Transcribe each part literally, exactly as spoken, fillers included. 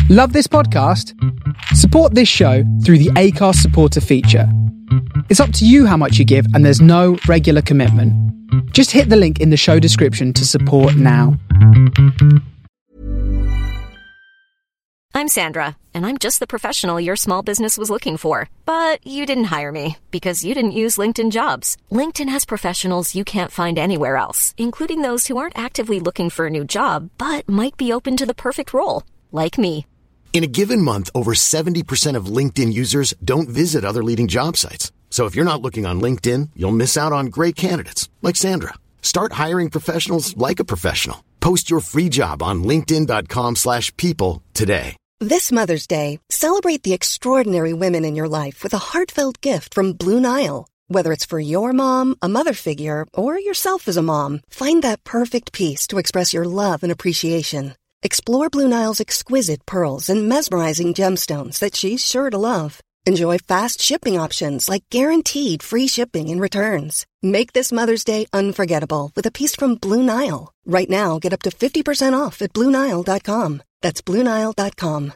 Love this podcast? Support this show through the Acast supporter feature. It's up to you how much you give, and there's no regular commitment. Just hit the link in the show description to support now. I'm Sandra, and I'm just the professional your small business was looking for. But you didn't hire me because you didn't use LinkedIn Jobs. LinkedIn has professionals you can't find anywhere else, including those who aren't actively looking for a new job, but might be open to the perfect role, like me. In a given month, over seventy percent of LinkedIn users don't visit other leading job sites. So if you're not looking on LinkedIn, you'll miss out on great candidates like Sandra. Start hiring professionals like a professional. Post your free job on linkedin.com slash people today. This Mother's Day, celebrate the extraordinary women in your life with a heartfelt gift from Blue Nile. Whether it's for your mom, a mother figure, or yourself as a mom, find that perfect piece to express your love and appreciation. Explore Blue Nile's exquisite pearls and mesmerizing gemstones that she's sure to love. Enjoy fast shipping options like guaranteed free shipping and returns. Make this Mother's Day unforgettable with a piece from Blue Nile. Right now, get up to fifty percent off at blue nile dot com. That's blue nile dot com.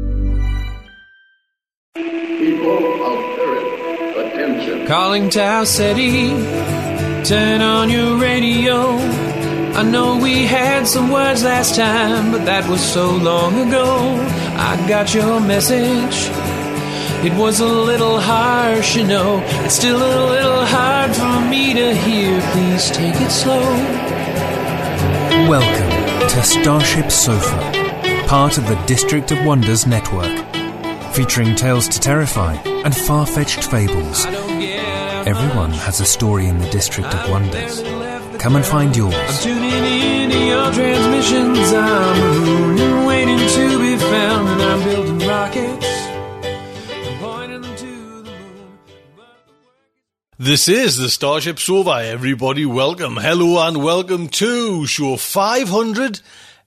People of Earth, attention. Calling Tau City, turn on your radio. I know we had some words last time, but that was so long ago. I got your message. It was a little harsh, you know. It's still a little hard for me to hear. Please take it slow. Welcome to Starship Sofa, part of the District of Wonders network, featuring tales to terrify and far-fetched fables. Everyone has a story in the District of Wonders. Come and find yours. I'm tuning in to your transmissions. I'm a moon waiting to be found, and I'm building rockets. This is the Starship Sofa. Everybody, welcome, hello, and welcome to show five hundred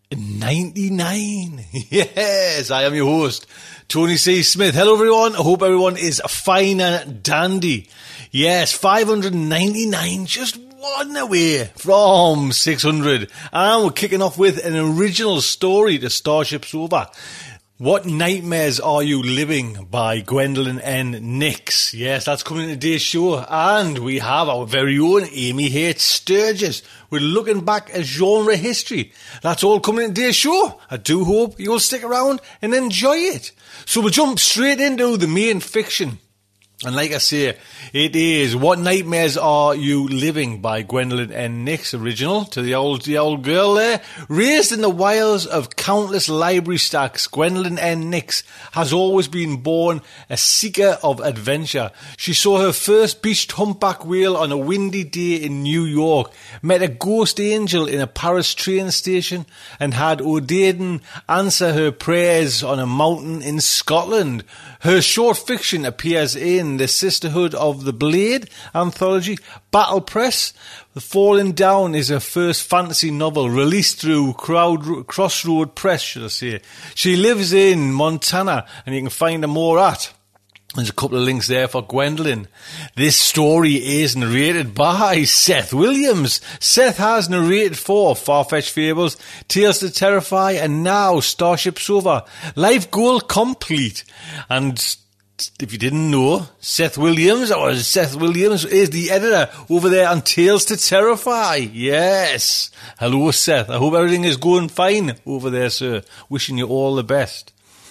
ninety-nine. Yes, I am your host, Tony C. Smith. Hello, everyone. I hope everyone is fine and dandy. Yes, five hundred ninety-nine, just one away from six hundred. And we're kicking off with an original story to Starship Sofa. What Nightmares Are You Living by Gwendolyn N. Nix. Yes, that's coming in today's show. And we have our very own Amy Hates Sturgis. We're looking back at genre history. That's all coming in today's show. I do hope you'll stick around and enjoy it. So we'll jump straight into the main fiction. And like I say, it is What Nightmares Are You Living by Gwendolyn N. Nix, original to the old the old girl there. Raised in the wilds of countless library stacks, Gwendolyn N. Nix has always been born a seeker of adventure. She saw her first beached humpback whale on a windy day in New York, met a ghost angel in a Paris train station, and had O'Dearden answer her prayers on a mountain in Scotland. Her short fiction appears in the Sisterhood of the Blade anthology, Battle Press. The Falling Down is her first fantasy novel, released through Crowd, Crossroad Press, should I say. She lives in Montana, and you can find her more at. There's a couple of links there for Gwendolyn. This story is narrated by Seth Williams. Seth has narrated for Far-Fetched Fables, Tales to Terrify, and now Starship Sofa. Life goal complete. And if you didn't know, Seth Williams, or Seth Williams, is the editor over there on Tales to Terrify. Yes. Hello, Seth. I hope everything is going fine over there, sir. Wishing you all the best.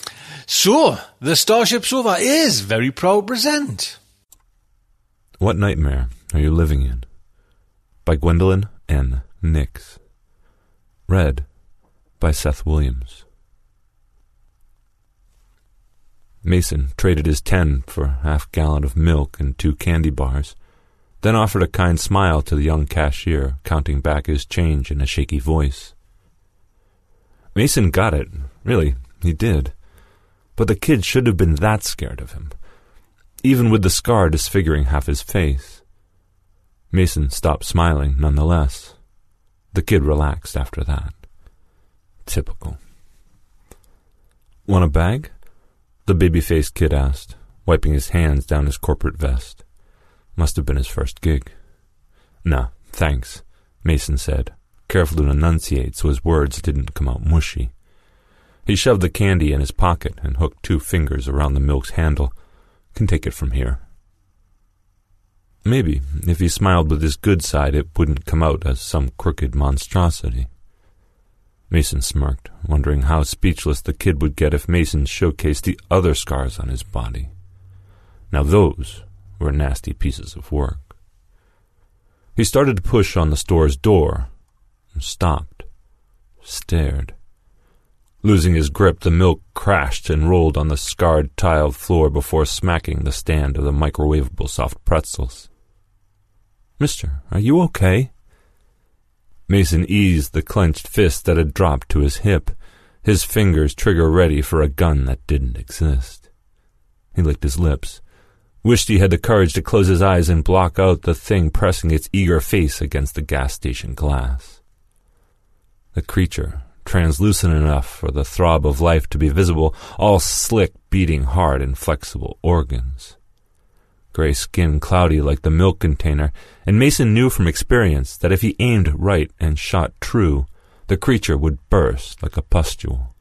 So, the Starship Sofa is very proud to present What Nightmare Are You Living In? By Gwendolyn N. Nix. Read by Seth Williams. Mason traded his ten for a half-gallon of milk and two candy bars, then offered a kind smile to the young cashier, counting back his change in a shaky voice. Mason got it. Really, he did. But the kid shouldn't have been that scared of him, even with the scar disfiguring half his face. Mason stopped smiling nonetheless. The kid relaxed after that. Typical. Want a bag? The baby-faced kid asked, wiping his hands down his corporate vest. Must have been his first gig. Nah, thanks, Mason said, careful to enunciate so his words didn't come out mushy. He shoved the candy in his pocket and hooked two fingers around the milk's handle. Can take it from here. Maybe, if he smiled with his good side, it wouldn't come out as some crooked monstrosity. Mason smirked, wondering how speechless the kid would get if Mason showcased the other scars on his body. Now those were nasty pieces of work. He started to push on the store's door, and stopped, stared. Losing his grip, the milk crashed and rolled on the scarred tiled floor before smacking the stand of the microwavable soft pretzels. "Mister, are you okay?" Mason eased the clenched fist that had dropped to his hip, his fingers trigger-ready for a gun that didn't exist. He licked his lips, wished he had the courage to close his eyes and block out the thing pressing its eager face against the gas station glass. The creature, translucent enough for the throb of life to be visible, all slick, beating hard and flexible organs. Gray skin cloudy like the milk container, and Mason knew from experience that if he aimed right and shot true, the creature would burst like a pustule.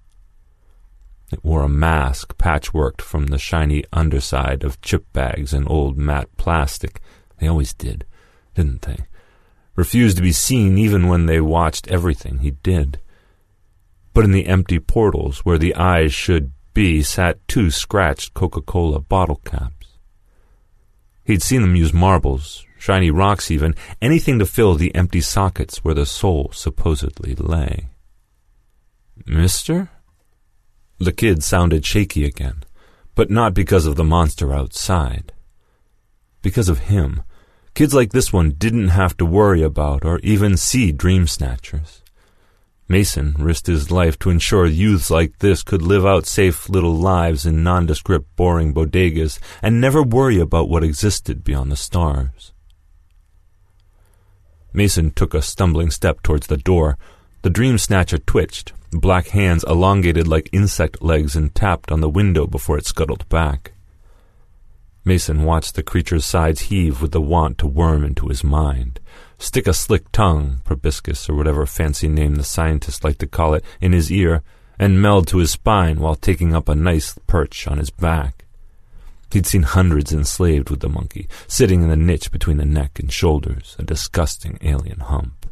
It wore a mask patchworked from the shiny underside of chip bags and old matte plastic. They always did, didn't they? Refused to be seen even when they watched everything he did. But in the empty portals where the eyes should be sat two scratched Coca-Cola bottle caps. He'd seen them use marbles, shiny rocks even, anything to fill the empty sockets where the soul supposedly lay. "Mister?" The kid sounded shaky again, but not because of the monster outside. Because of him. Kids like this one didn't have to worry about or even see dream snatchers. Mason risked his life to ensure youths like this could live out safe little lives in nondescript, boring bodegas and never worry about what existed beyond the stars. Mason took a stumbling step towards the door. The dream snatcher twitched, black hands elongated like insect legs and tapped on the window before it scuttled back. Mason watched the creature's sides heave with the want to worm into his mind, stick a slick tongue, proboscis or whatever fancy name the scientists like to call it, in his ear, and meld to his spine while taking up a nice perch on his back. He'd seen hundreds enslaved with the monkey, sitting in the niche between the neck and shoulders, a disgusting alien hump.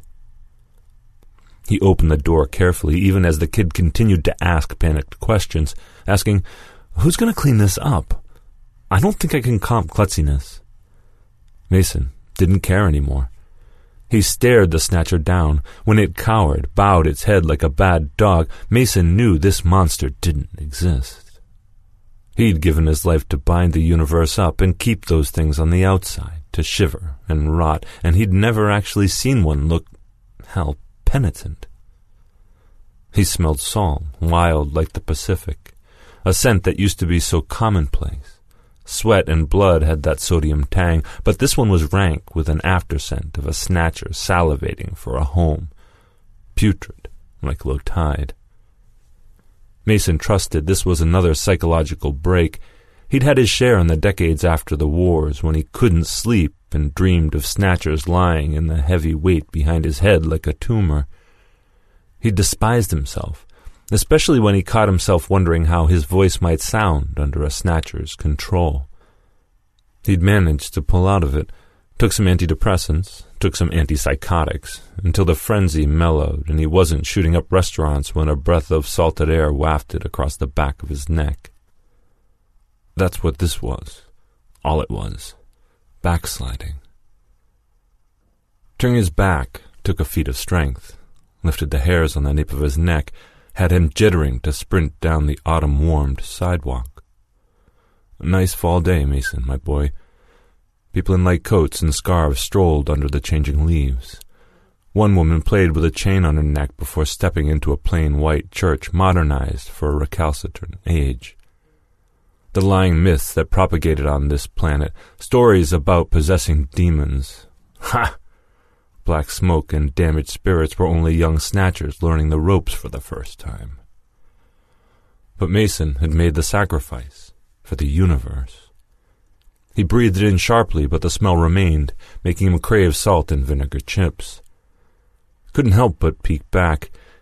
He opened the door carefully, even as the kid continued to ask panicked questions, asking, "Who's going to clean this up? I don't think I can comp klutziness." Mason didn't care anymore. He stared the snatcher down. When it cowered, bowed its head like a bad dog, Mason knew this monster didn't exist. He'd given his life to bind the universe up and keep those things on the outside, to shiver and rot, and he'd never actually seen one look, hell, penitent. He smelled salt, wild like the Pacific, a scent that used to be so commonplace. Sweat and blood had that sodium tang, but this one was rank with an afterscent of a snatcher salivating for a home, putrid like low tide. Mason trusted this was another psychological break. He'd had his share in the decades after the wars when he couldn't sleep and dreamed of snatchers lying in the heavy weight behind his head like a tumor. He despised himself, especially when he caught himself wondering how his voice might sound under a snatcher's control. He'd managed to pull out of it, took some antidepressants, took some antipsychotics, until the frenzy mellowed and he wasn't shooting up restaurants when a breath of salted air wafted across the back of his neck. That's what this was. All it was. Backsliding. Turning his back took a feat of strength, lifted the hairs on the nape of his neck, had him jittering to sprint down the autumn-warmed sidewalk. A nice fall day, Mason, my boy. People in light coats and scarves strolled under the changing leaves. One woman played with a chain on her neck before stepping into a plain white church modernized for a recalcitrant age. The lying myths that propagated on this planet, stories about possessing demons. Ha! Black smoke and damaged spirits were only young snatchers learning the ropes for the first time. But Mason had made the sacrifice for the universe. He breathed it in sharply, but the smell remained, making him crave salt and vinegar chips. Couldn't help but peek back.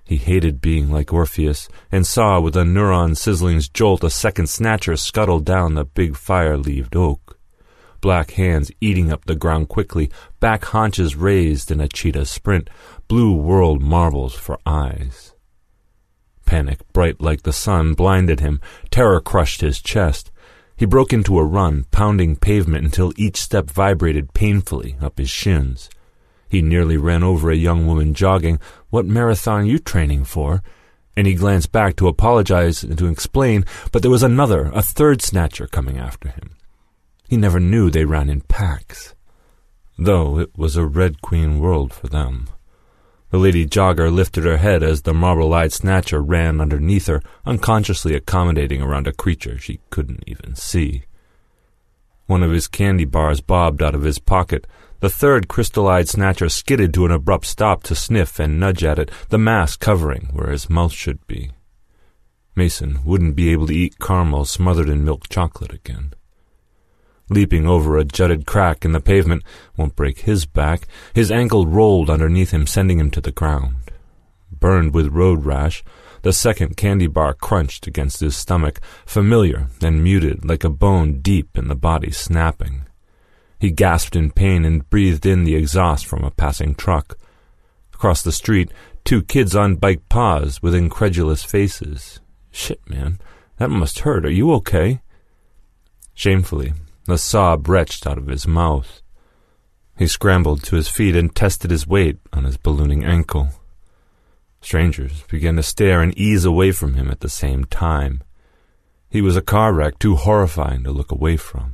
He hated being like Orpheus, and saw with a neuron-sizzling's jolt a second snatcher scuttle down the big fire-leaved oak. Black hands eating up the ground quickly, back haunches raised in a cheetah sprint, blue world marbles for eyes. Panic, bright like the sun, blinded him. Terror crushed his chest. He broke into a run, pounding pavement until each step vibrated painfully up his shins. He nearly ran over a young woman jogging. "What marathon you training for?" And he glanced back to apologize and to explain, but there was another, a third snatcher coming after him. He never knew they ran in packs, though it was a Red Queen world for them. The lady jogger lifted her head as the marble-eyed snatcher ran underneath her, unconsciously accommodating around a creature she couldn't even see. One of his candy bars bobbed out of his pocket. The third crystal-eyed snatcher skidded to an abrupt stop to sniff and nudge at it, the mask covering where his mouth should be. Mason wouldn't be able to eat caramel smothered in milk chocolate again. Leaping over a jutted crack in the pavement won't break his back. His ankle rolled underneath him, sending him to the ground. Burned with road rash, the second candy bar crunched against his stomach, familiar and muted like a bone deep in the body snapping. He gasped in pain and breathed in the exhaust from a passing truck. Across the street, two kids on bike paused with incredulous faces. "Shit, man, that must hurt. Are you okay?" Shamefully, the sob retched out of his mouth. He scrambled to his feet and tested his weight on his ballooning ankle. Strangers began to stare and ease away from him at the same time. He was a car wreck too horrifying to look away from.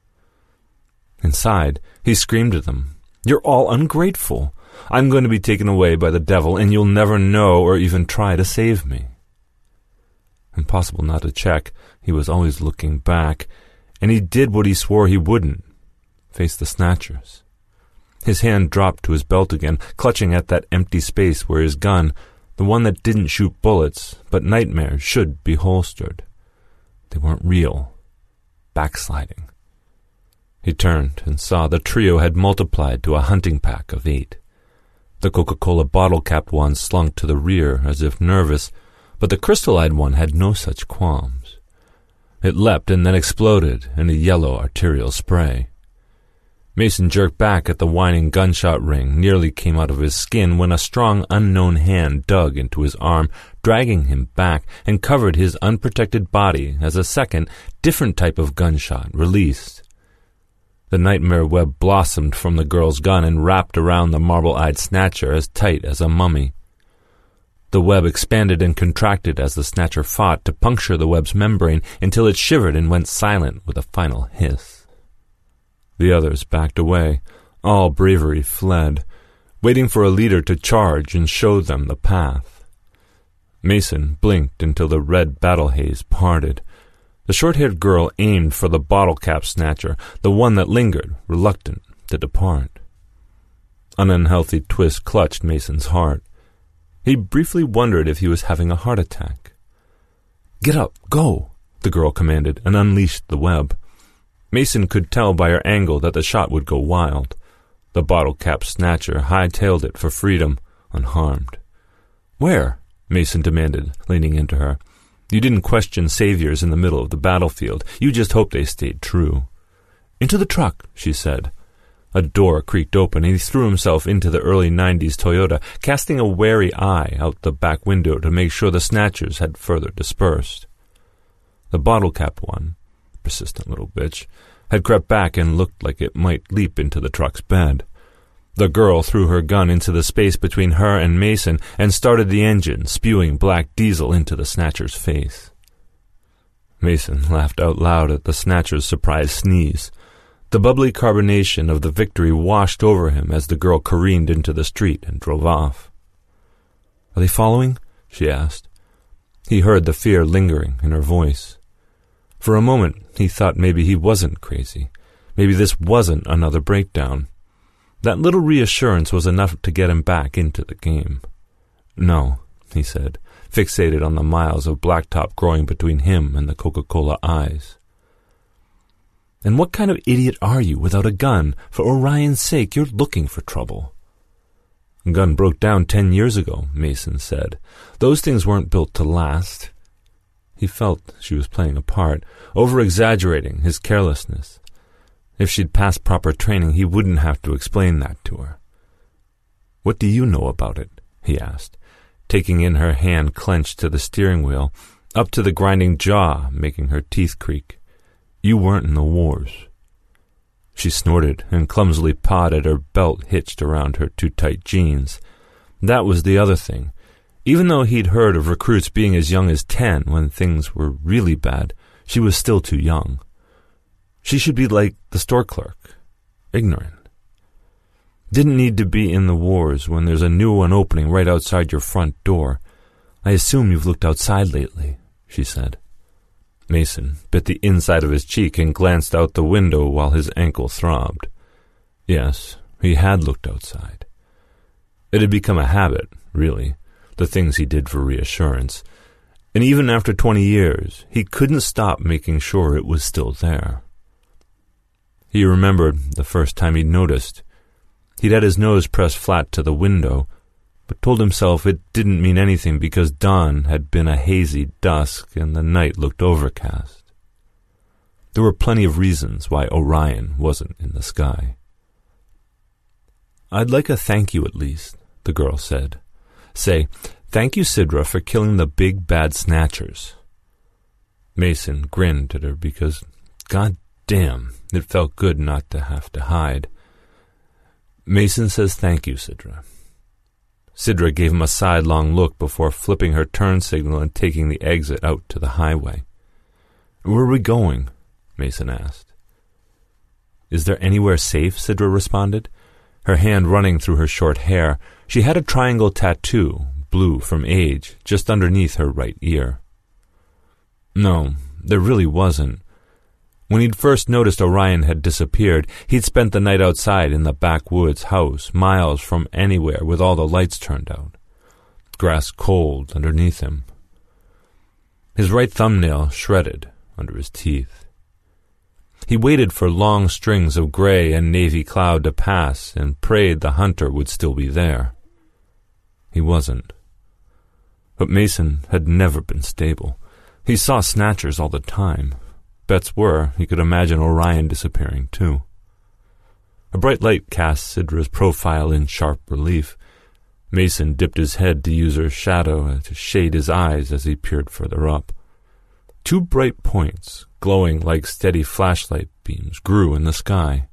Inside, he screamed at them, "You're all ungrateful. I'm going to be taken away by the devil, and you'll never know or even try to save me." Impossible not to check. He was always looking back, and he did what he swore he wouldn't, face the snatchers. His hand dropped to his belt again, clutching at that empty space where his gun, the one that didn't shoot bullets, but nightmares, should be holstered. They weren't real. Backsliding. He turned and saw the trio had multiplied to a hunting pack of eight. The Coca-Cola bottle-capped one slunk to the rear as if nervous, but the crystal-eyed one had no such qualms. It leapt and then exploded in a yellow arterial spray. Mason jerked back at the whining gunshot ring, nearly came out of his skin when a strong unknown hand dug into his arm, dragging him back, and covered his unprotected body as a second, different type of gunshot released. The nightmare web blossomed from the girl's gun and wrapped around the marble-eyed snatcher as tight as a mummy. The web expanded and contracted as the snatcher fought to puncture the web's membrane until it shivered and went silent with a final hiss. The others backed away. All bravery fled, waiting for a leader to charge and show them the path. Mason blinked until the red battle haze parted. The short-haired girl aimed for the bottle-cap snatcher, the one that lingered, reluctant to depart. An unhealthy twist clutched Mason's heart. He briefly wondered if he was having a heart attack. "Get up, go," the girl commanded, and unleashed the web. Mason could tell by her angle that the shot would go wild. The bottle-cap snatcher high-tailed it for freedom, unharmed. "Where?" Mason demanded, leaning into her. "You didn't question saviors in the middle of the battlefield. You just hoped they stayed true." "Into the truck," she said. A door creaked open, and he threw himself into the early nineties Toyota, casting a wary eye out the back window to make sure the snatchers had further dispersed. The bottle-cap one, persistent little bitch, had crept back and looked like it might leap into the truck's bed. The girl threw her gun into the space between her and Mason and started the engine, spewing black diesel into the snatcher's face. Mason laughed out loud at the snatcher's surprised sneeze. The bubbly carbonation of the victory washed over him as the girl careened into the street and drove off. "Are they following?" she asked. He heard the fear lingering in her voice. For a moment, he thought maybe he wasn't crazy. Maybe this wasn't another breakdown. That little reassurance was enough to get him back into the game. "No," he said, fixated on the miles of blacktop growing between him and the Coca-Cola eyes. "And what kind of idiot are you without a gun? For Orion's sake, you're looking for trouble." The gun broke down ten years ago, Mason said. Those things weren't built to last. He felt she was playing a part, over-exaggerating his carelessness. If she'd passed proper training, he wouldn't have to explain that to her. "What do you know about it?" he asked, taking in her hand clenched to the steering wheel, up to the grinding jaw, making her teeth creak. "You weren't in the wars." She snorted and clumsily pawed at her belt hitched around her too-tight jeans. That was the other thing. Even though he'd heard of recruits being as young as ten when things were really bad, she was still too young. She should be like the store clerk, ignorant. Didn't need to be in the wars when there's a new one opening right outside your front door. "I assume you've looked outside lately," she said. Mason bit the inside of his cheek and glanced out the window while his ankle throbbed. Yes, he had looked outside. It had become a habit, really, the things he did for reassurance, and even after twenty years, he couldn't stop making sure it was still there. He remembered the first time he'd noticed. He'd had his nose pressed flat to the window, but told himself it didn't mean anything because dawn had been a hazy dusk and the night looked overcast. There were plenty of reasons why Orion wasn't in the sky. "I'd like a thank you at least," the girl said. "Say, thank you, Sidra, for killing the big bad snatchers." Mason grinned at her because, god damn, it felt good not to have to hide. "Mason says thank you, Sidra." Sidra gave him a sidelong look before flipping her turn signal and taking the exit out to the highway. "Where are we going?" Mason asked. "Is there anywhere safe?" Sidra responded, her hand running through her short hair. She had a triangle tattoo, blue from age, just underneath her right ear. No, there really wasn't. When he'd first noticed Orion had disappeared, he'd spent the night outside in the backwoods house, miles from anywhere with all the lights turned out. Grass cold underneath him. His right thumbnail shredded under his teeth. He waited for long strings of gray and navy cloud to pass and prayed the hunter would still be there. He wasn't. But Mason had never been stable. He saw snatchers all the time. Bets were he could imagine Orion disappearing too. A bright light cast Sidra's profile in sharp relief. Mason dipped his head to use her shadow to shade his eyes as he peered further up. Two bright points, glowing like steady flashlight beams, grew in the sky.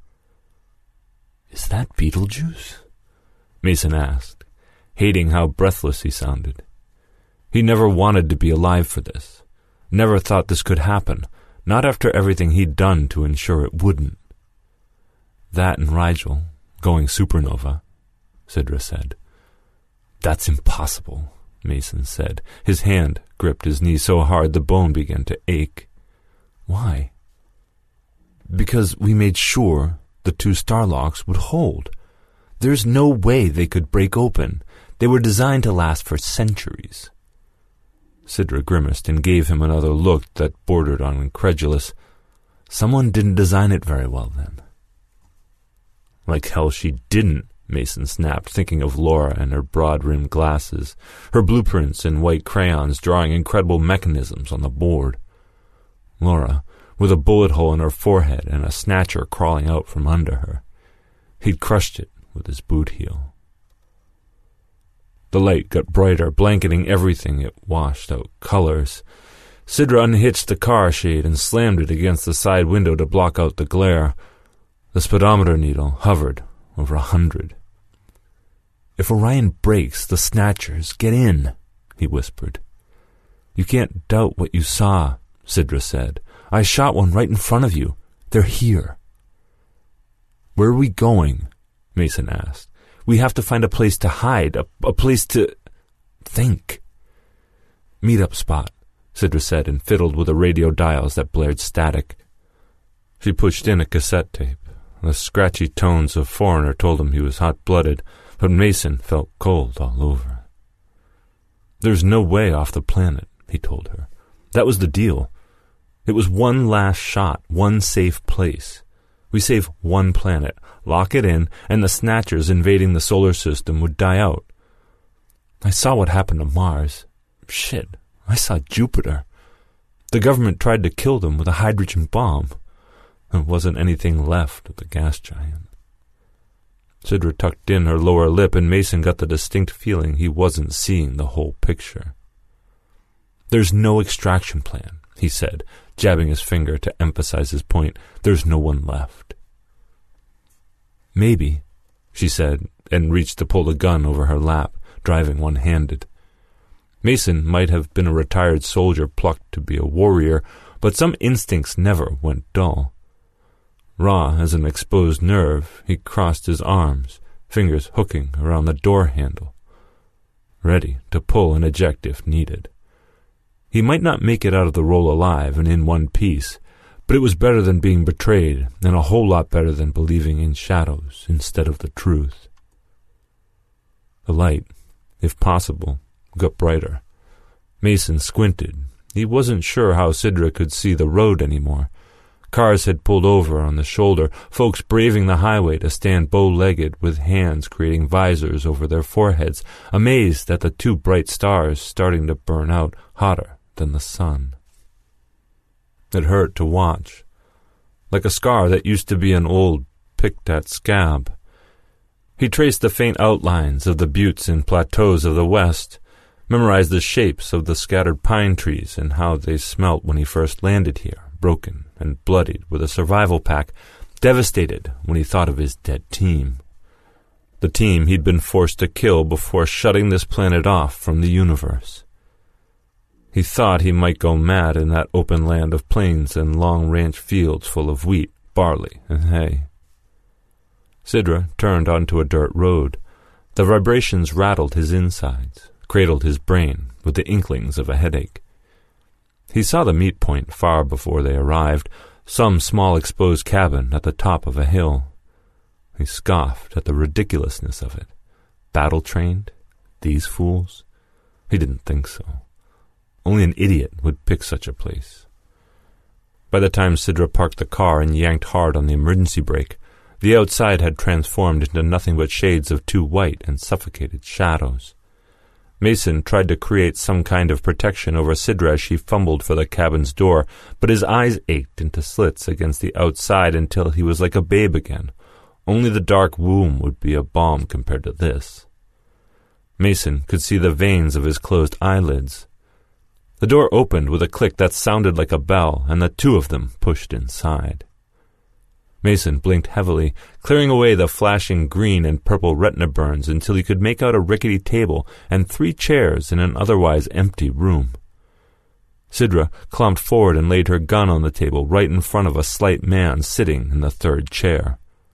"Is that Beetlejuice?" Mason asked, hating how breathless he sounded. He never wanted to be alive for this. Never thought this could happen. Not after everything he'd done to ensure it wouldn't. "That and Rigel, going supernova," Sidra said. "That's impossible," Mason said. His hand gripped his knee so hard the bone began to ache. "Why?" "Because we made sure the two Starlocks would hold. There's no way they could break open. They were designed to last for centuries." Sidra grimaced and gave him another look that bordered on incredulous. "Someone didn't design it very well, then." "Like hell she didn't," Mason snapped, thinking of Laura and her broad-rimmed glasses, her blueprints in white crayons drawing incredible mechanisms on the board. Laura, with a bullet hole in her forehead and a snatcher crawling out from under her. He'd crushed it with his boot heel. The light got brighter, blanketing everything. It washed out colors. Sidra unhitched the car shade and slammed it against the side window to block out the glare. The speedometer needle hovered over a hundred. "If Orion breaks, the snatchers get in," he whispered. "You can't doubt what you saw," Sidra said. "I shot one right in front of you. They're here." "Where are we going?" Mason asked. "We have to find a place to hide, a, a place to think." "Meet-up spot," Sidra said, and fiddled with the radio dials that blared static. She pushed in a cassette tape. The scratchy tones of Foreigner told him he was hot-blooded, but Mason felt cold all over. "There's no way off the planet," he told her. That was the deal. It was one last shot, one safe place. We save one planet, lock it in, and the Snatchers invading the solar system would die out. I saw what happened to Mars. Shit, I saw Jupiter. The government tried to kill them with a hydrogen bomb. There wasn't anything left of the gas giant. Sidra tucked in her lower lip, and Mason got the distinct feeling he wasn't seeing the whole picture. There's no extraction plan, he said, jabbing his finger to emphasize his point. There's no one left. Maybe, she said, and reached to pull the gun over her lap, driving one-handed. Mason might have been a retired soldier plucked to be a warrior, but some instincts never went dull. Raw as an exposed nerve, he crossed his arms, fingers hooking around the door handle, ready to pull and eject if needed. He might not make it out of the role alive and in one piece, but it was better than being betrayed, and a whole lot better than believing in shadows instead of the truth. The light, if possible, got brighter. Mason squinted. He wasn't sure how Sidra could see the road anymore. Cars had pulled over on the shoulder, folks braving the highway to stand bow-legged with hands creating visors over their foreheads, amazed at the two bright stars starting to burn out hotter than the sun. It hurt to watch, like a scar that used to be an old picked-at scab. He traced the faint outlines of the buttes and plateaus of the west, memorized the shapes of the scattered pine trees and how they smelt when he first landed here, broken and bloodied with a survival pack, devastated when he thought of his dead team. The team he'd been forced to kill before shutting this planet off from the universe. He thought he might go mad in that open land of plains and long ranch fields full of wheat, barley, and hay. Sidra turned onto a dirt road. The vibrations rattled his insides, cradled his brain with the inklings of a headache. He saw the meet point far before they arrived, some small exposed cabin at the top of a hill. He scoffed at the ridiculousness of it. Battle-trained? These fools? He didn't think so. Only an idiot would pick such a place. By the time Sidra parked the car and yanked hard on the emergency brake, the outside had transformed into nothing but shades of two white and suffocated shadows. Mason tried to create some kind of protection over Sidra as she fumbled for the cabin's door, but his eyes ached into slits against the outside until he was like a babe again. Only the dark womb would be a balm compared to this. Mason could see the veins of his closed eyelids. The door opened with a click that sounded like a bell, and the two of them pushed inside. Mason blinked heavily, clearing away the flashing green and purple retina burns until he could make out a rickety table and three chairs in an otherwise empty room. Sidra clumped forward and laid her gun on the table right in front of a slight man sitting in the third chair.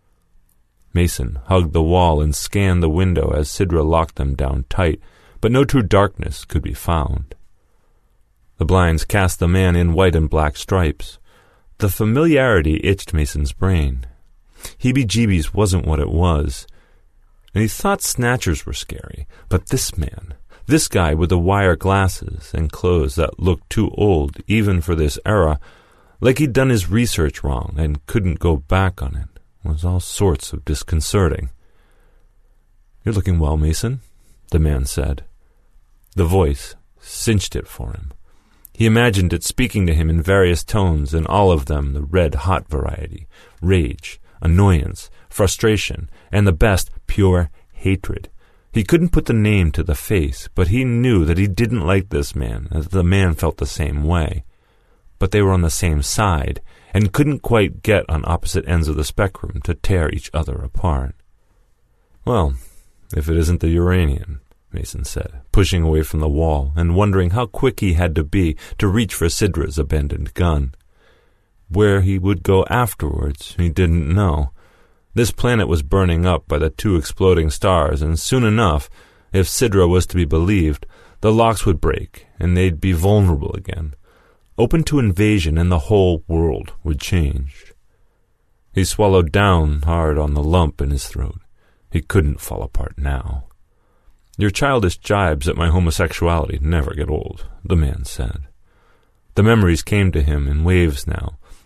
Mason hugged the wall and scanned the window as Sidra locked them down tight, but no true darkness could be found. The blinds cast the man in white and black stripes. The familiarity itched Mason's brain. Heebie-jeebies wasn't what it was, and he thought Snatchers were scary, but this man, this guy with the wire glasses and clothes that looked too old even for this era, like he'd done his research wrong and couldn't go back on it, was all sorts of disconcerting. "You're looking well, Mason," the man said. The voice cinched it for him. He imagined it speaking to him in various tones, and all of them the red-hot variety, rage, annoyance, frustration, and the best, pure hatred. He couldn't put the name to the face, but he knew that he didn't like this man, as the man felt the same way. But they were on the same side, and couldn't quite get on opposite ends of the spectrum to tear each other apart. "Well, if it isn't the Uranian," Mason said, pushing away from the wall and wondering how quick he had to be to reach for Sidra's abandoned gun. Where he would go afterwards, he didn't know. This planet was burning up by the two exploding stars, and soon enough, if Sidra was to be believed, the locks would break, and they'd be vulnerable again, open to invasion, and the whole world would change. He swallowed down hard on the lump in his throat. He couldn't fall apart now. "Your childish jibes at my homosexuality never get old," the man said. The memories came to him in waves now,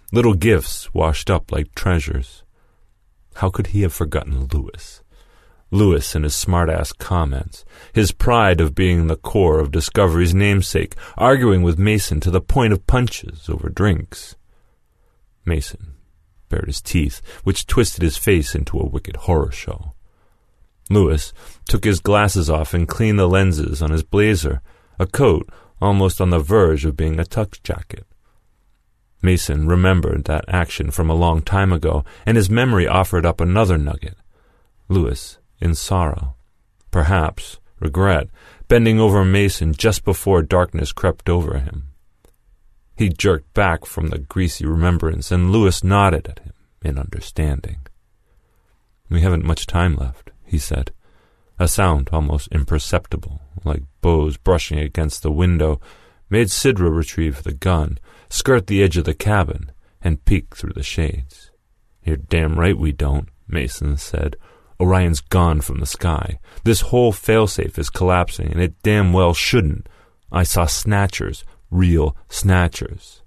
little gifts washed up like treasures. How could he have forgotten Louis? Louis and his smart-ass comments, his pride of being the core of Discovery's namesake, arguing with Mason to the point of punches over drinks. Mason bared his teeth, which twisted his face into a wicked horror show. Louis took his glasses off and cleaned the lenses on his blazer, a coat almost on the verge of being a tux jacket. Mason remembered that action from a long time ago, and his memory offered up another nugget. Louis, in sorrow, perhaps regret, bending over Mason just before darkness crept over him. He jerked back from the greasy remembrance, and Louis nodded at him in understanding. "We haven't much time left," he said. A sound almost imperceptible, like bows brushing against the window, made Sidra retrieve the gun, skirt the edge of the cabin, and peek through the shades. "You're damn right we don't," Mason said. "Orion's gone from the sky. This whole failsafe is collapsing, and it damn well shouldn't. I saw snatchers, real snatchers."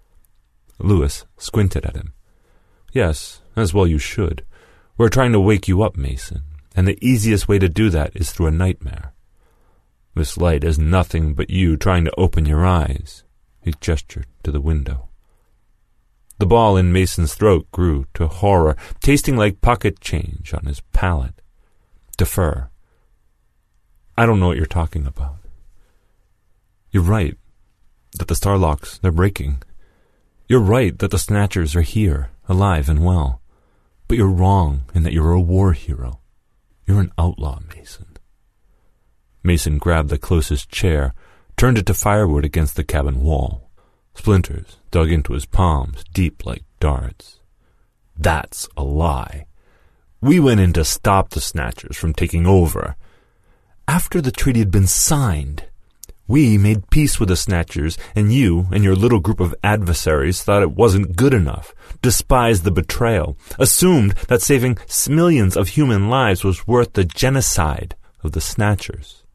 Louis squinted at him. "Yes, as well you should. We're trying to wake you up, Mason, and the easiest way to do that is through a nightmare. This light is nothing but you trying to open your eyes." He gestured to the window. The ball in Mason's throat grew to horror, tasting like pocket change on his palate. Defer. "I don't know what you're talking about." "You're right that the Starlocks, they're breaking. You're right that the Snatchers are here, alive and well. But you're wrong in that you're a war hero. You're an outlaw, Mason." Mason grabbed the closest chair, turned it to firewood against the cabin wall. Splinters dug into his palms, deep like darts. "That's a lie. We went in to stop the Snatchers from taking over. After the treaty had been signed, we made peace with the Snatchers, and you and your little group of adversaries thought it wasn't good enough, despised the betrayal, assumed that saving millions of human lives was worth the genocide of the Snatchers.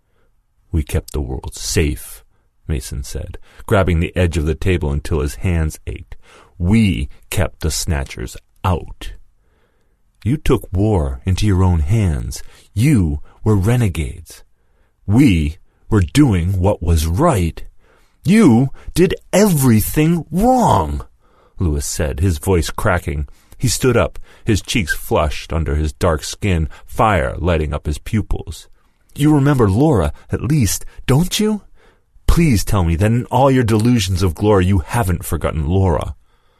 We kept the world safe," Mason said, grabbing the edge of the table until his hands ached. "We kept the Snatchers out. You took war into your own hands. You were renegades. We were doing what was right. You did everything wrong," Louis said, his voice cracking. He stood up, his cheeks flushed under his dark skin, fire lighting up his pupils. "You remember Laura, at least, don't you? Please tell me that in all your delusions of glory you haven't forgotten Laura.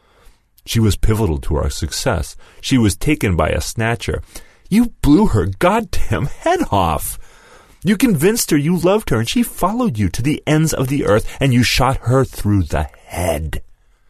She was pivotal to our success. She was taken by a Snatcher. You blew her goddamn head off. You convinced her you loved her, and she followed you to the ends of the earth, and you shot her through the head."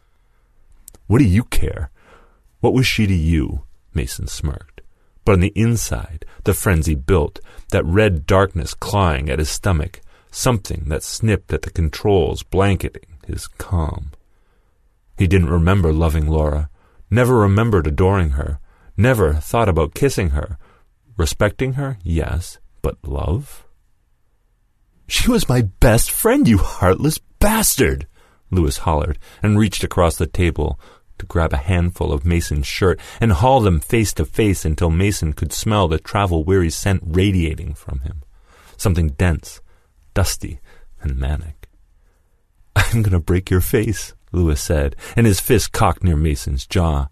"What do you care? What was she to you?" Mason smirked. But on the inside, the frenzy built, that red darkness clawing at his stomach, something that snipped at the controls, blanketing his calm. He didn't remember loving Laura, never remembered adoring her, never thought about kissing her. Respecting her, yes, but love? "She was my best friend, you heartless bastard!" Louis hollered, and reached across the table to grab a handful of Mason's shirt and haul them face to face until Mason could smell the travel-weary scent radiating from him. Something dense, dusty, and manic. "I'm going to break your face," Louis said, and his fist cocked near Mason's jaw.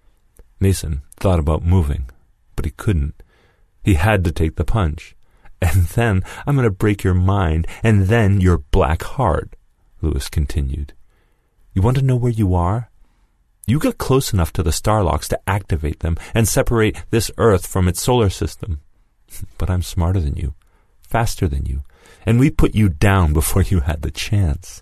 Mason thought about moving, but he couldn't. He had to take the punch. "And then I'm going to break your mind, and then your black heart," Louis continued. "You want to know where you are? You got close enough to the Starlocks to activate them and separate this Earth from its solar system. But I'm smarter than you, faster than you, and we put you down before you had the chance."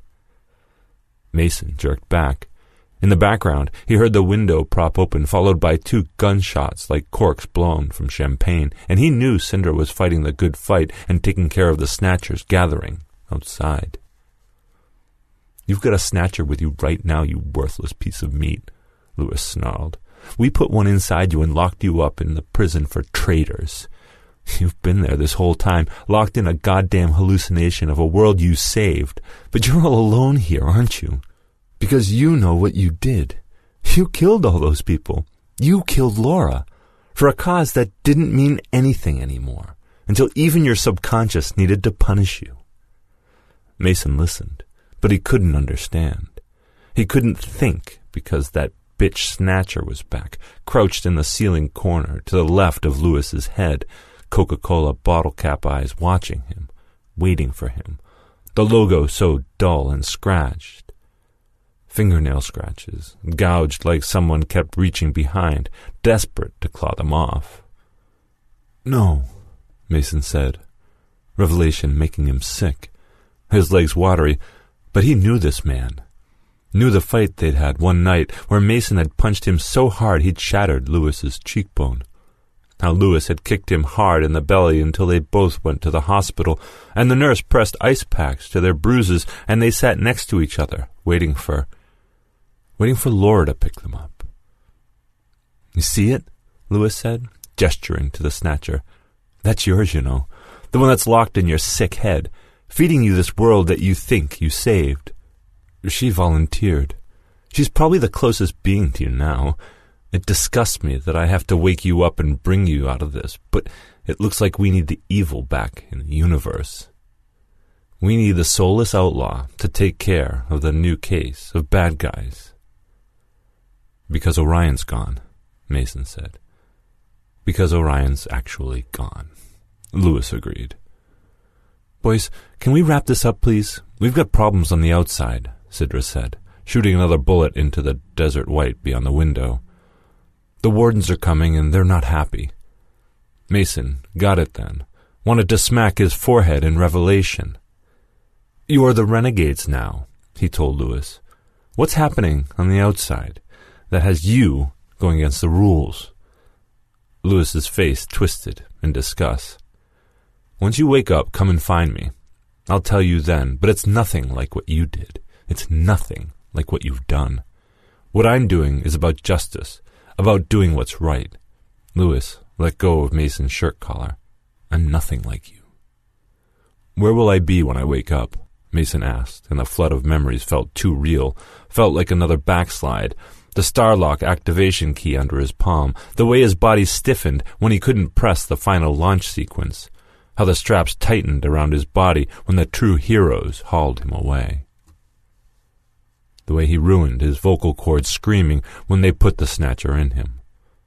Mason jerked back. In the background, he heard the window prop open, followed by two gunshots like corks blown from champagne, and he knew Cinder was fighting the good fight and taking care of the Snatchers gathering outside. "You've got a Snatcher with you right now, you worthless piece of meat," Louis snarled. "We put one inside you and locked you up in the prison for traitors. You've been there this whole time, locked in a goddamn hallucination of a world you saved. But you're all alone here, aren't you? Because you know what you did. You killed all those people. You killed Laura for a cause that didn't mean anything anymore, until even your subconscious needed to punish you. Mason listened, but he couldn't understand. He couldn't think because that bitch Snatcher was back, crouched in the ceiling corner to the left of Lewis's head, Coca-Cola bottle cap eyes watching him, waiting for him, the logo so dull and scratched. Fingernail scratches, gouged like someone kept reaching behind, desperate to claw them off. "No," Mason said, revelation making him sick, his legs watery, but he knew this man. Knew the fight they'd had one night where Mason had punched him so hard he'd shattered Lewis's cheekbone. How Lewis had kicked him hard in the belly until they both went to the hospital, and the nurse pressed ice packs to their bruises, and they sat next to each other, waiting for... waiting for Laura to pick them up. "You see it?" Lewis said, gesturing to the Snatcher. "That's yours, you know. The one that's locked in your sick head, feeding you this world that you think you saved." She volunteered. "She's probably the closest being to you now. It disgusts me that I have to wake you up and bring you out of this, but it looks like we need the evil back in the universe. We need the soulless outlaw to take care of the new case of bad guys." "Because Orion's gone," Mason said. "Because Orion's actually gone," Lewis agreed. "Boys, can we wrap this up, please? We've got problems on the outside," Sidra said, shooting another bullet into the desert white beyond the window. "The wardens are coming, and they're not happy." Mason got it then, wanted to smack his forehead in revelation. "You are the renegades now," he told Lewis. "What's happening on the outside that has you going against the rules?" Lewis's face twisted in disgust. "Once you wake up, come and find me. I'll tell you then, but it's nothing like what you did. It's nothing like what you've done. What I'm doing is about justice, about doing what's right." Lewis let go of Mason's shirt collar. "I'm nothing like you." "Where will I be when I wake up?" Mason asked, and the flood of memories felt too real, felt like another backslide. The Starlock activation key under his palm, the way his body stiffened when he couldn't press the final launch sequence, how the straps tightened around his body when the true heroes hauled him away. The way he ruined his vocal cords screaming when they put the Snatcher in him.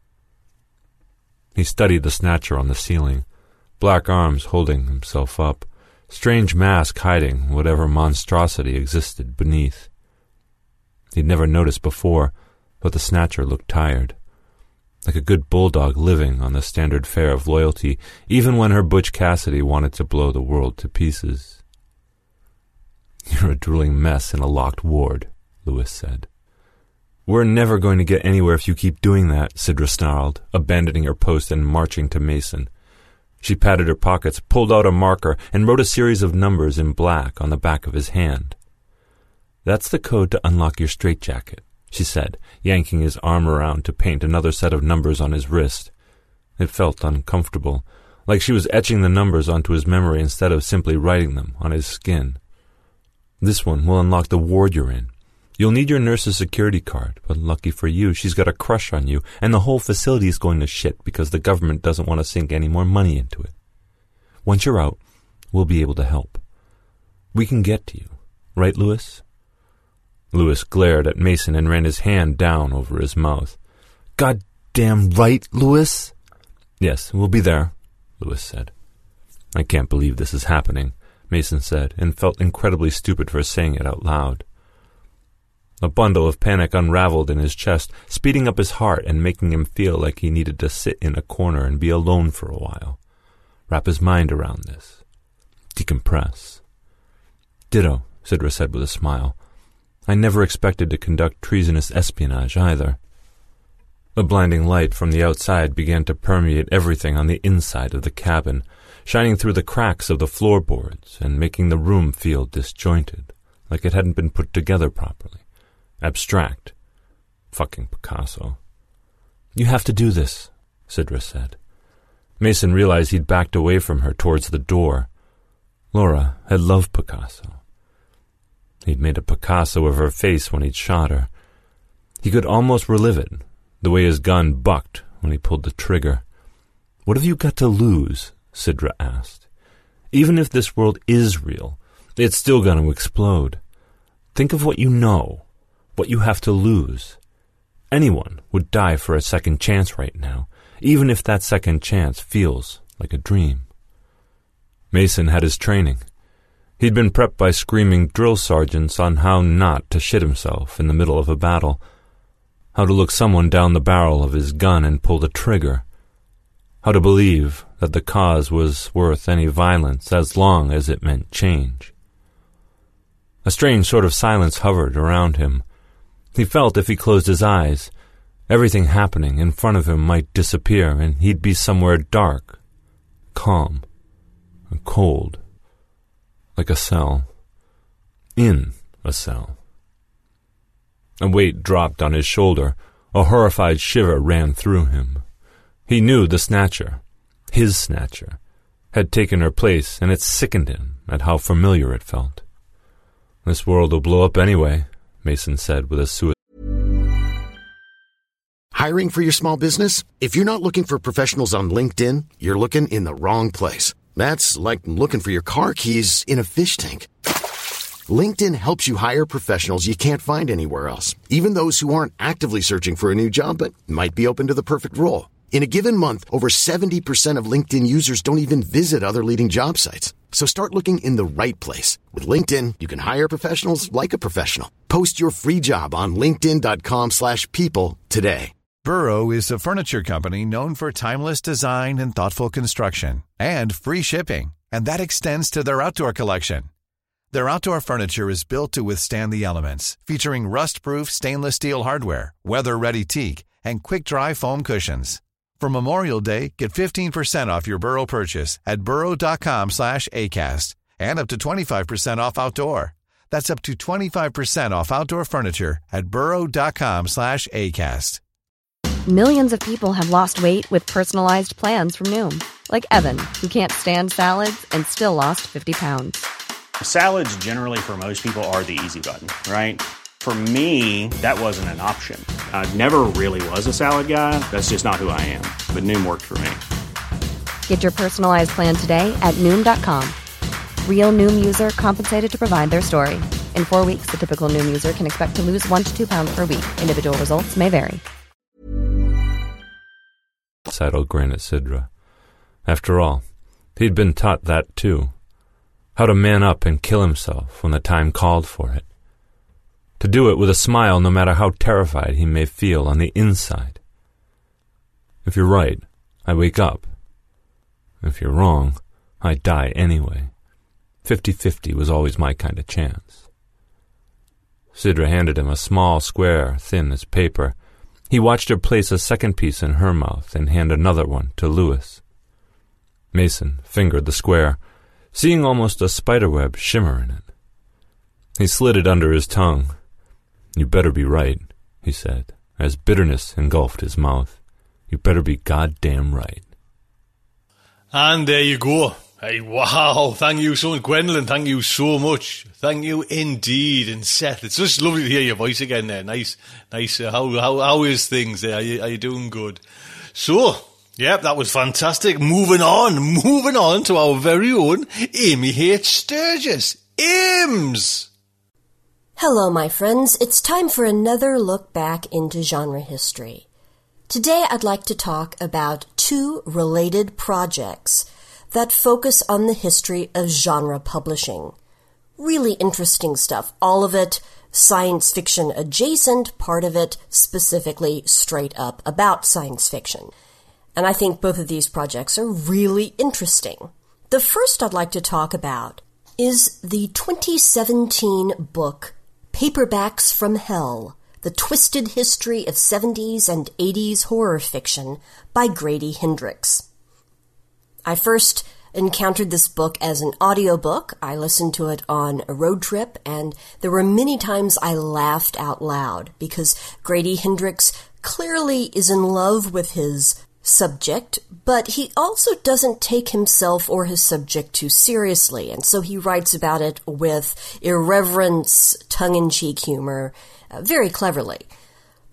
He studied the Snatcher on the ceiling, black arms holding himself up, strange mask hiding whatever monstrosity existed beneath. He'd never noticed before, but the Snatcher looked tired, like a good bulldog living on the standard fare of loyalty, even when her Butch Cassidy wanted to blow the world to pieces. "You're a drooling mess in a locked ward," Lewis said. "We're never going to get anywhere if you keep doing that," Sidra snarled, abandoning her post and marching to Mason. She patted her pockets, pulled out a marker, and wrote a series of numbers in black on the back of his hand. "That's the code to unlock your straitjacket," she said, yanking his arm around to paint another set of numbers on his wrist. It felt uncomfortable, like she was etching the numbers onto his memory instead of simply writing them on his skin. "This one will unlock the ward you're in. You'll need your nurse's security card, but lucky for you, she's got a crush on you, and the whole facility is going to shit because the government doesn't want to sink any more money into it. Once you're out, we'll be able to help. We can get to you. Right, Lewis?" Lewis glared at Mason and ran his hand down over his mouth. "Goddamn right, Lewis?" "Yes, we'll be there," Lewis said. "I can't believe this is happening," Mason said, and felt incredibly stupid for saying it out loud. A bundle of panic unraveled in his chest, speeding up his heart and making him feel like he needed to sit in a corner and be alone for a while. Wrap his mind around this. Decompress. "Ditto," Sidra said with a smile. "I never expected to conduct treasonous espionage either." The blinding light from the outside began to permeate everything on the inside of the cabin, shining through the cracks of the floorboards and making the room feel disjointed, like it hadn't been put together properly. Abstract. Fucking Picasso. "You have to do this," Sidra said. Mason realized he'd backed away from her towards the door. Laura had loved Picasso. He'd made a Picasso of her face when he'd shot her. He could almost relive it, the way his gun bucked when he pulled the trigger. "What have you got to lose?" Sidra asked. "Even if this world is real, it's still going to explode. Think of what you know, what you have to lose. Anyone would die for a second chance right now, even if that second chance feels like a dream." Mason had his training. He'd been prepped by screaming drill sergeants on how not to shit himself in the middle of a battle, how to look someone down the barrel of his gun and pull the trigger, how to believe that the cause was worth any violence as long as it meant change. A strange sort of silence hovered around him. He felt if he closed his eyes, everything happening in front of him might disappear and he'd be somewhere dark, calm, and cold, like a cell, in a cell. A weight dropped on his shoulder. A horrified shiver ran through him. He knew the Snatcher, his Snatcher, had taken her place, and it sickened him at how familiar it felt. "This world will blow up anyway," Mason said with a suicide. Hiring for your small business? If you're not looking for professionals on LinkedIn, you're looking in the wrong place. That's like looking for your car keys in a fish tank. LinkedIn helps you hire professionals you can't find anywhere else, even those who aren't actively searching for a new job but might be open to the perfect role. In a given month, over seventy percent of LinkedIn users don't even visit other leading job sites. So start looking in the right place. With LinkedIn, you can hire professionals like a professional. Post your free job on linkedin.com slash people today. Burrow is a furniture company known for timeless design and thoughtful construction, and free shipping, and that extends to their outdoor collection. Their outdoor furniture is built to withstand the elements, featuring rust-proof stainless steel hardware, weather-ready teak, and quick-dry foam cushions. For Memorial Day, get fifteen percent off your Burrow purchase at burrow.com slash ACAST and up to twenty-five percent off outdoor. That's up to twenty-five percent off outdoor furniture at burrow.com slash ACAST. Millions of people have lost weight with personalized plans from Noom, like Evan, who can't stand salads and still lost fifty pounds. Salads generally for most people are the easy button, right? For me, that wasn't an option. I never really was a salad guy. That's just not who I am. But Noom worked for me. Get your personalized plan today at Noom dot com. Real Noom user compensated to provide their story. In four weeks, the typical Noom user can expect to lose one to two pounds per week. Individual results may vary. Settled grin at Sidra. After all, he'd been taught that too. How to man up and kill himself when the time called for it. To do it with a smile no matter how terrified he may feel on the inside. If you're right, I wake up. If you're wrong, I die anyway. Fifty-fifty was always my kind of chance. Sidra handed him a small square, thin as paper. He watched her place a second piece in her mouth and hand another one to Lewis. Mason fingered the square, seeing almost a spiderweb shimmer in it. He slid it under his tongue. "You better be right," he said, as bitterness engulfed his mouth. "You better be goddamn right." And there you go. Hey, wow, thank you so much. Gwendolyn, thank you so much. Thank you indeed. And Seth, it's just lovely to hear your voice again there. Nice, nice. Uh, how, how, how is things there? Are you, are you doing good? So, yep, that was fantastic. Moving on, moving on to our very own Amy H. Sturgis. Ames! Hello, my friends. It's time for another look back into genre history. Today, I'd like to talk about two related projects that focus on the history of genre publishing. Really interesting stuff. All of it science fiction adjacent, part of it specifically straight up about science fiction. And I think both of these projects are really interesting. The first I'd like to talk about is the twenty seventeen book Paperbacks from Hell, The Twisted History of seventies and eighties Horror Fiction by Grady Hendrix. I first encountered this book as an audiobook. I listened to it on a road trip, and there were many times I laughed out loud because Grady Hendrix clearly is in love with his subject, but he also doesn't take himself or his subject too seriously, and so he writes about it with irreverence, tongue-in-cheek humor, uh, very cleverly.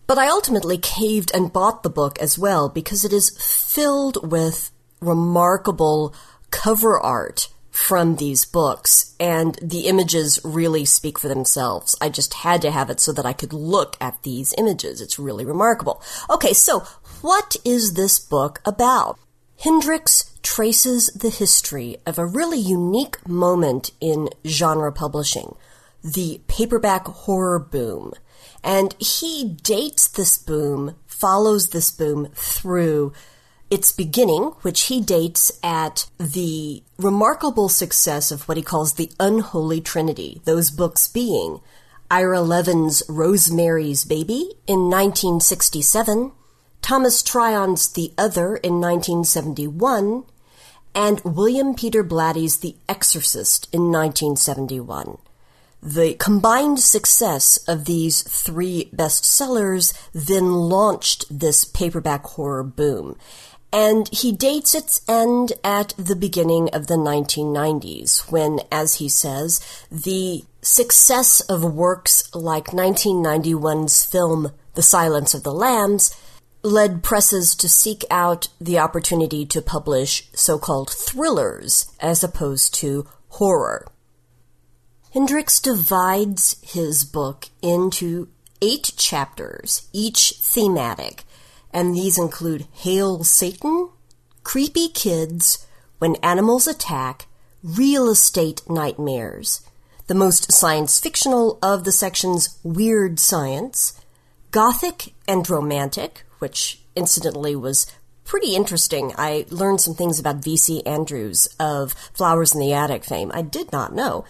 But I ultimately caved and bought the book as well because it is filled with remarkable cover art from these books, and the images really speak for themselves. I just had to have it so that I could look at these images. It's really remarkable. Okay, so what is this book about? Hendricks traces the history of a really unique moment in genre publishing, the paperback horror boom. And he dates this boom, follows this boom through its beginning, which he dates at the remarkable success of what he calls the Unholy Trinity, those books being Ira Levin's Rosemary's Baby in nineteen sixty-seven, Thomas Tryon's The Other in nineteen seventy-one, and William Peter Blatty's The Exorcist in nineteen seventy-one. The combined success of these three bestsellers then launched this paperback horror boom. And he dates its end at the beginning of the nineteen nineties, when, as he says, the success of works like nineteen ninety-one's film The Silence of the Lambs led presses to seek out the opportunity to publish so-called thrillers as opposed to horror. Hendricks divides his book into eight chapters, each thematic, and these include Hail Satan, Creepy Kids, When Animals Attack, Real Estate Nightmares. The most science-fictional of the sections, Weird Science, Gothic and Romantic, which incidentally was pretty interesting. I learned some things about V C Andrews of Flowers in the Attic fame I did not know.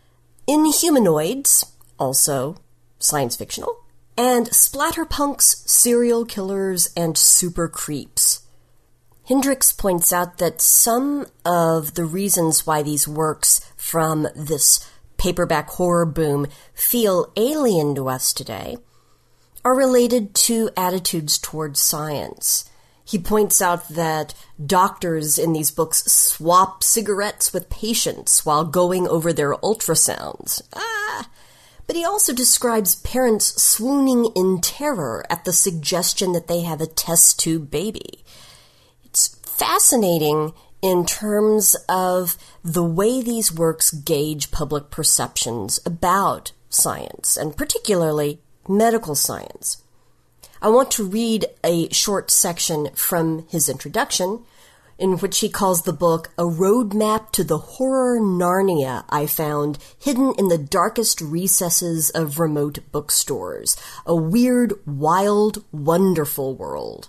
Inhumanoids, also science-fictional, and splatterpunks, serial killers, and super creeps. Hendricks points out that some of the reasons why these works from this paperback horror boom feel alien to us today are related to attitudes towards science. He points out that doctors in these books swap cigarettes with patients while going over their ultrasounds. Ah! But he also describes parents swooning in terror at the suggestion that they have a test tube baby. It's fascinating in terms of the way these works gauge public perceptions about science, and particularly medical science. I want to read a short section from his introduction, in which he calls the book a roadmap to the horror Narnia I found hidden in the darkest recesses of remote bookstores, a weird, wild, wonderful world.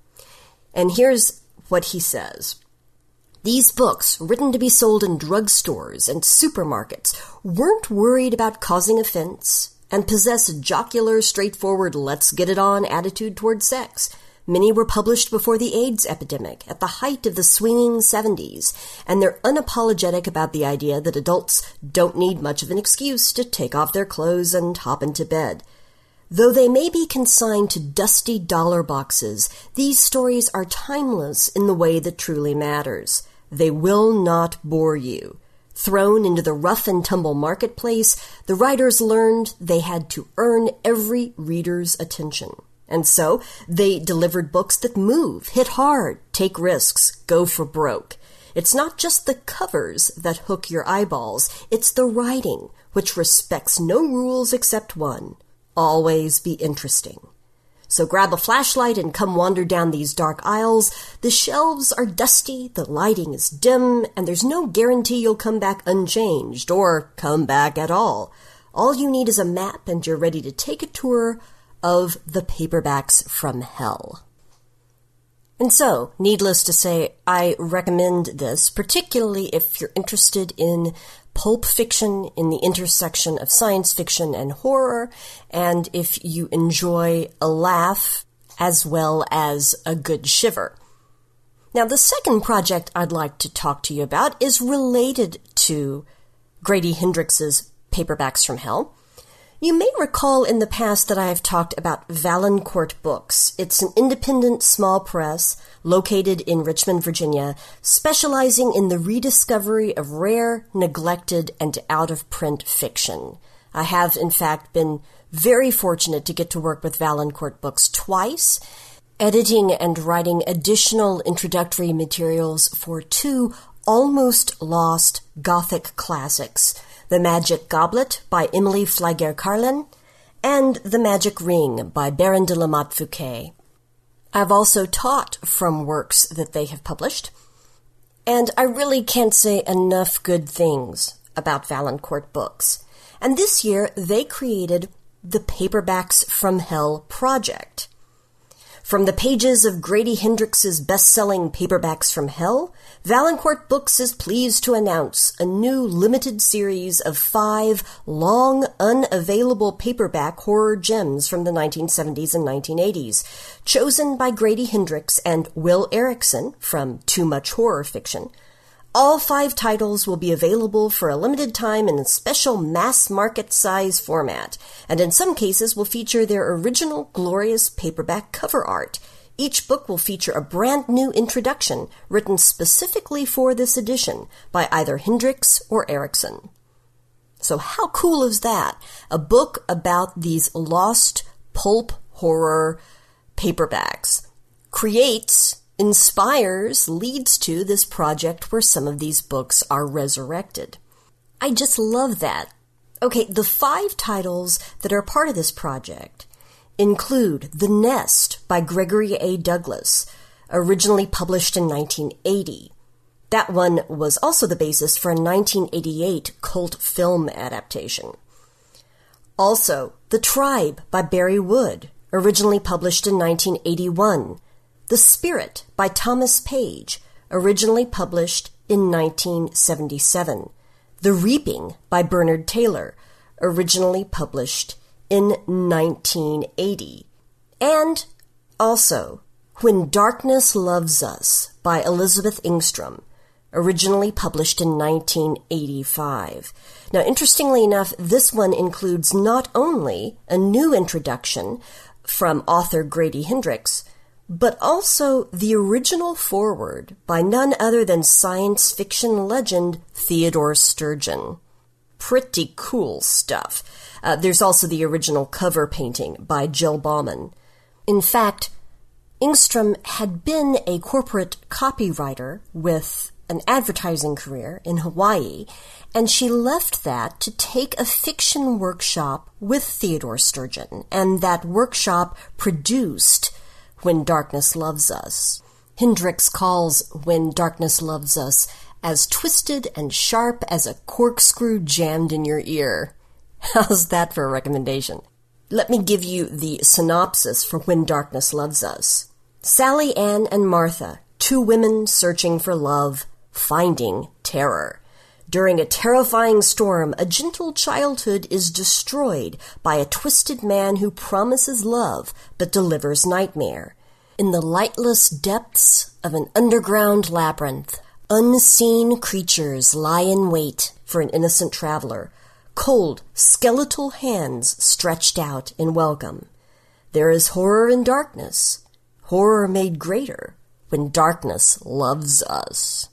And here's what he says. These books, written to be sold in drugstores and supermarkets, weren't worried about causing offense and possess a jocular, straightforward, let's-get-it-on attitude toward sex. Many were published before the AIDS epidemic, at the height of the swinging seventies, and they're unapologetic about the idea that adults don't need much of an excuse to take off their clothes and hop into bed. Though they may be consigned to dusty dollar boxes, these stories are timeless in the way that truly matters. They will not bore you. Thrown into the rough-and-tumble marketplace, the writers learned they had to earn every reader's attention. And so, they delivered books that move, hit hard, take risks, go for broke. It's not just the covers that hook your eyeballs, it's the writing, which respects no rules except one. Always be interesting. So grab a flashlight and come wander down these dark aisles. The shelves are dusty, the lighting is dim, and there's no guarantee you'll come back unchanged, or come back at all. All you need is a map and you're ready to take a tour of the paperbacks from hell. And so, needless to say, I recommend this, particularly if you're interested in pulp fiction in the intersection of science fiction and horror, and if you enjoy a laugh as well as a good shiver. Now, the second project I'd like to talk to you about is related to Grady Hendrix's Paperbacks from Hell. You may recall in the past that I have talked about Valancourt Books. It's an independent small press located in Richmond, Virginia, specializing in the rediscovery of rare, neglected, and out-of-print fiction. I have, in fact, been very fortunate to get to work with Valancourt Books twice, editing and writing additional introductory materials for two almost lost Gothic classics, The Magic Goblet by Emily Flagler-Carlin and The Magic Ring by Baron de la Motte Fouquet. I've also taught from works that they have published, and I really can't say enough good things about Valancourt Books. And this year, they created the Paperbacks from Hell project. From the pages of Grady Hendrix's best-selling Paperbacks from Hell, Valancourt Books is pleased to announce a new limited series of five long, unavailable paperback horror gems from the nineteen seventies and nineteen eighties, chosen by Grady Hendrix and Will Erickson from Too Much Horror Fiction. All five titles will be available for a limited time in a special mass market size format, and in some cases will feature their original glorious paperback cover art. Each book will feature a brand new introduction written specifically for this edition by either Hendrix or Erickson. So how cool is that? A book about these lost pulp horror paperbacks creates, inspires, leads to this project where some of these books are resurrected. I just love that. Okay, the five titles that are part of this project include The Nest by Gregory A. Douglas, originally published in nineteen eighty. That one was also the basis for a nineteen eighty-eight cult film adaptation. Also, The Tribe by Barry Wood, originally published in nineteen eighty-one. The Spirit by Thomas Page, originally published in nineteen seventy-seven. The Reaping by Bernard Taylor, originally published in nineteen eighty. And also, When Darkness Loves Us by Elizabeth Engstrom, originally published in nineteen eighty-five. Now, interestingly enough, this one includes not only a new introduction from author Grady Hendrix, but also the original foreword by none other than science fiction legend Theodore Sturgeon. Pretty cool stuff. Uh, there's also the original cover painting by Jill Bauman. In fact, Engstrom had been a corporate copywriter with an advertising career in Hawaii, and she left that to take a fiction workshop with Theodore Sturgeon, and that workshop produced When Darkness Loves Us. Hendrix calls When Darkness Loves Us as twisted and sharp as a corkscrew jammed in your ear. How's that for a recommendation? Let me give you the synopsis for When Darkness Loves Us. Sally Ann and Martha, two women searching for love, finding terror. During a terrifying storm, a gentle childhood is destroyed by a twisted man who promises love but delivers nightmare. In the lightless depths of an underground labyrinth, unseen creatures lie in wait for an innocent traveler, cold, skeletal hands stretched out in welcome. There is horror in darkness, horror made greater when darkness loves us.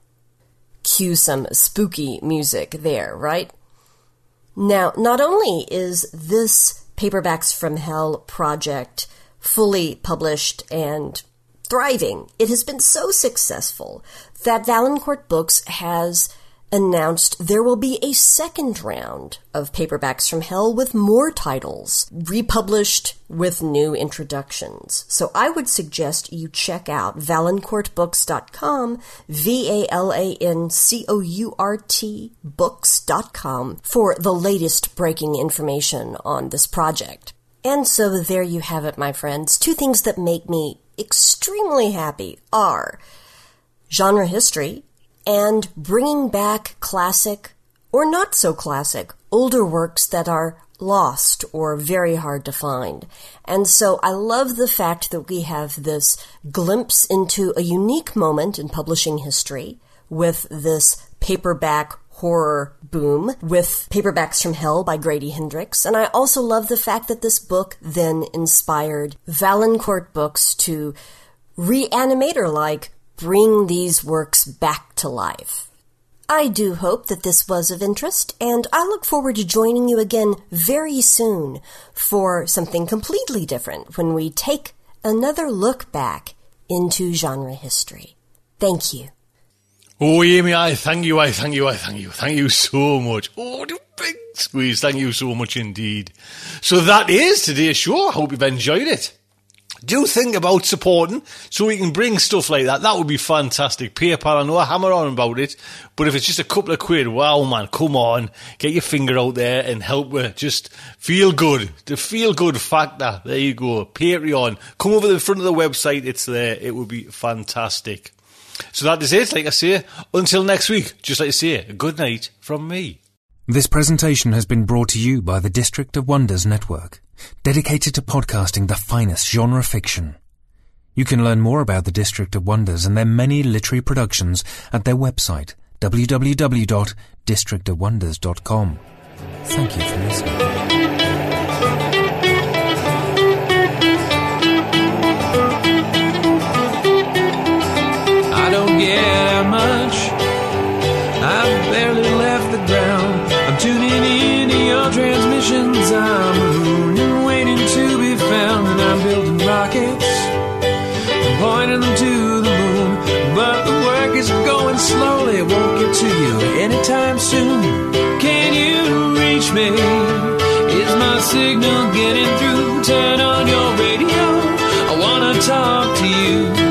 Cue some spooky music there, right? Now, not only is this Paperbacks from Hell project fully published and thriving, it has been so successful that Valancourt Books has announced there will be a second round of Paperbacks from Hell with more titles, republished with new introductions. So I would suggest you check out valancourt books dot com, V A L A N C O U R T books dot com, for the latest breaking information on this project. And so there you have it, my friends. Two things that make me extremely happy are genre history and bringing back classic, or not so classic, older works that are lost or very hard to find. And so I love the fact that we have this glimpse into a unique moment in publishing history with this paperback horror boom with Paperbacks from Hell by Grady Hendrix. And I also love the fact that this book then inspired Valancourt Books to reanimate or like bring these works back to life. I do hope that this was of interest, and I look forward to joining you again very soon for something completely different when we take another look back into genre history. Thank you. Oh, Amy, I thank you, I thank you, I thank you. Thank you so much. Oh, the big squeeze. Thank you so much indeed. So that is today's show. I hope you've enjoyed it. Do think about supporting so we can bring stuff like that. That would be fantastic. PayPal, I know I hammer on about it, but if it's just a couple of quid, wow, man, come on. Get your finger out there and help with just feel good. The feel good factor. There you go. Patreon. Come over to the front of the website. It's there. It would be fantastic. So that is it. Like I say, until next week, just like I say, a good night from me. This presentation has been brought to you by the District of Wonders Network, dedicated to podcasting the finest genre fiction. You can learn more about the District of Wonders and their many literary productions at their website, w w w dot district of wonders dot com. Thank you for listening. I don't get out much. I've barely left the ground. I'm tuning into your transmissions. I'm a moon and waiting to be found. And I'm building rockets, I'm pointing them to the moon. But the work is going slowly, won't get to you anytime soon. Can you reach me? Is my signal getting through? Turn on your radio, I wanna talk to you.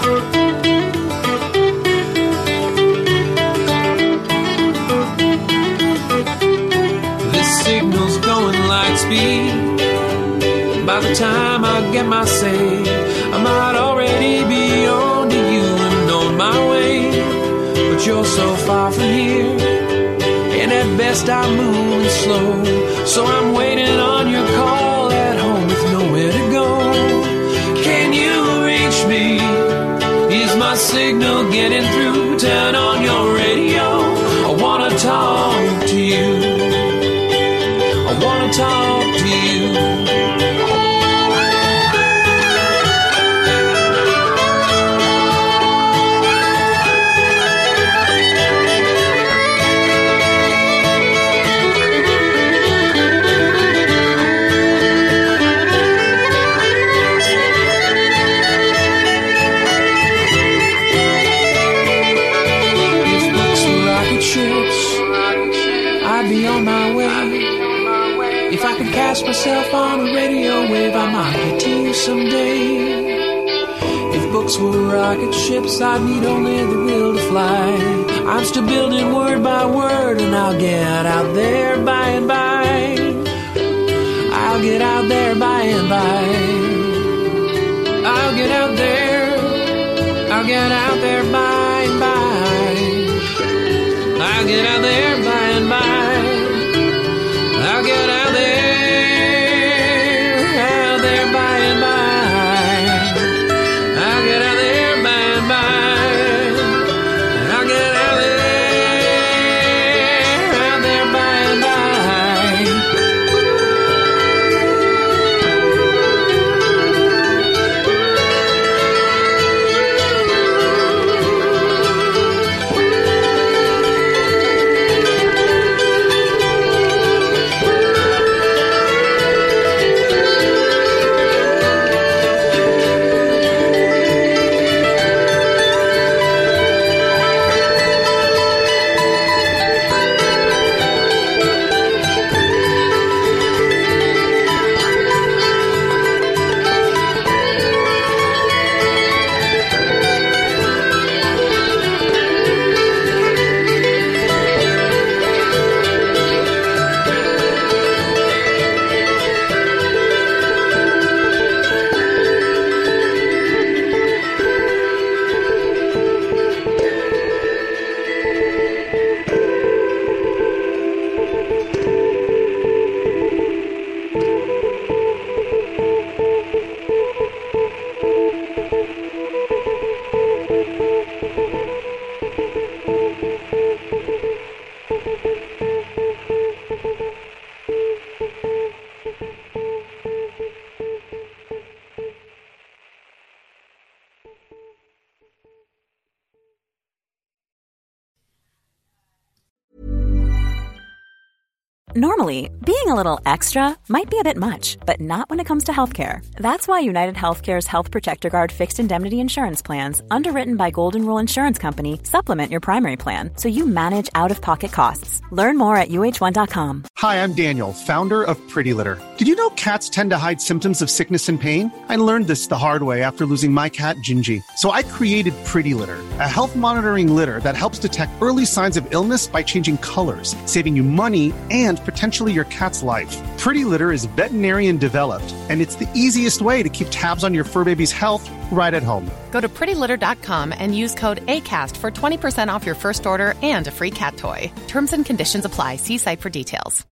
Signal's going light speed. By the time I get my say, I might already be on to you and on my way. But you're so far from here, and at best I'm moving slow. So I'm waiting on your call at home with nowhere to go. Can you reach me? Is my signal getting through? Turn on your radio, I wanna talk to you. I wanna talk to you. If books were rocket ships, I'd be on my way. If I could cast myself on a radio wave, I might get to you someday. If books were rocket ships, I'd need only the will to fly. I'm still building word by word, and I'll get out there by and by. I'll get out there by and by. I'll get out there. I'll get out there by and by. I'll get out there by and by. I'll get out there, out there by and by. I'll get out there by and by. I'll get out there, out there by and by. Normally, being a little extra might be a bit much, but not when it comes to healthcare. That's why United Healthcare's Health Protector Guard fixed indemnity insurance plans, underwritten by Golden Rule Insurance Company, supplement your primary plan so you manage out-of-pocket costs. Learn more at U H one dot com. Hi, I'm Daniel, founder of Pretty Litter. Did you know cats tend to hide symptoms of sickness and pain? I learned this the hard way after losing my cat, Gingy. So I created Pretty Litter, a health monitoring litter that helps detect early signs of illness by changing colors, saving you money and potentially your cat's life. Pretty Litter is veterinarian developed, and it's the easiest way to keep tabs on your fur baby's health right at home. Go to pretty litter dot com and use code ACAST for twenty percent off your first order and a free cat toy. Terms and conditions apply. See site for details.